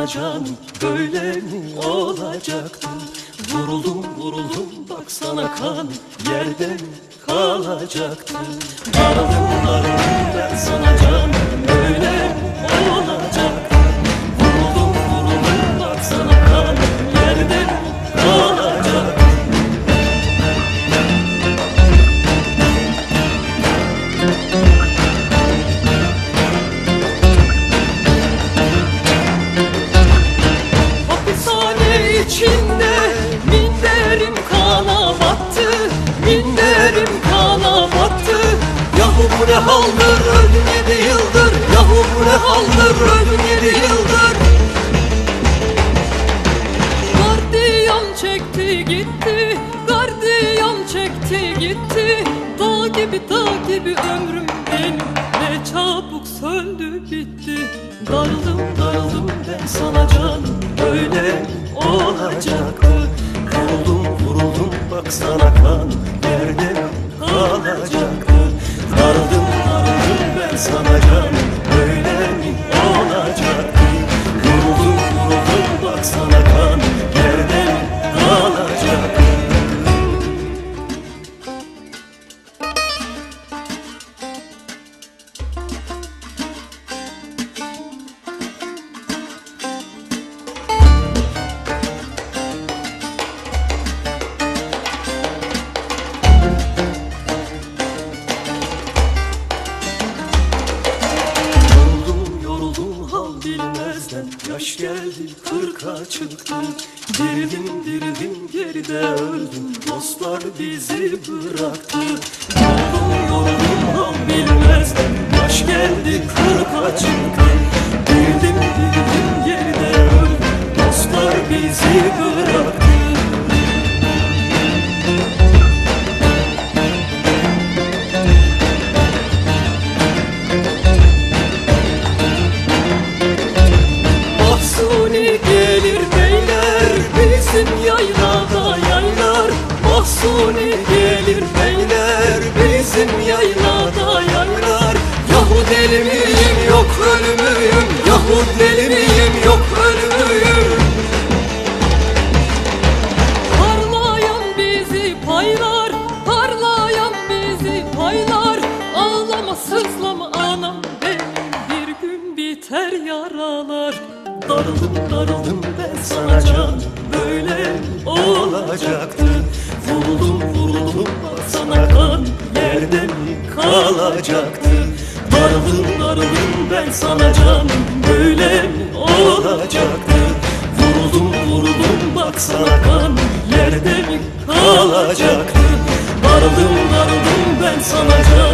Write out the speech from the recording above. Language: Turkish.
canım, böyle mi olacaktı? Vuruldum vuruldum baksana kanım, yerde mi kalacaktı? Darıldım darıldım ben sana canım, böyle mi olacaktı? Vuruldum vuruldum baksana kanım, yerde mi kalacaktı? İçinde minderim kana battı, minderim kana battı. Yahu bu ne haldır, öldüm 7 yıldır. Yahu bu ne haldır, öldüm 7 yıldır. Gardiyan çekti gitti, gardiyan çekti gitti. Dağ gibi ömrüm benim, ne çabuk söndü bitti. Darıldım darıldım ben sana canım, böyle olacaktı. Vuruldum vuruldum baksana kan, yerde kalacaktı. Darıldım darıldım ben sana canım, böyle mi olacaktı? Vuruldum vuruldum baksana kan, yerde kalacaktı. Yaş geldi 40'a çıktı, dirildim geride öldüm, dostlar bizi bıraktı. Yoruldum ham bilmezdim, yaş geldi 40'a çıktı, dirildim geride öldüm, dostlar bizi bıraktı. Gelir beyler bizim yaylada yaylar. Mahsuni gelir beyler bizim yaylada yaylar. Yahu deli miyim yok ölümüyüm, yahu deli miyim yok ölümüyüm. Parlayan bizi paylar, parlayan bizi paylar. Ağlama sızlama anam benim, bir gün biter yaralar. Darıldım darıldım ben sana canım, böyle olacaktı. Vuruldum vuruldum sana kan, yerde mi kalacaktı? Darıldım darıldım ben sana canım, böyle olacaktı? Vuruldum vuruldum baksana kan, yerde mi kalacaktı? Darıldım darıldım ben sana canım.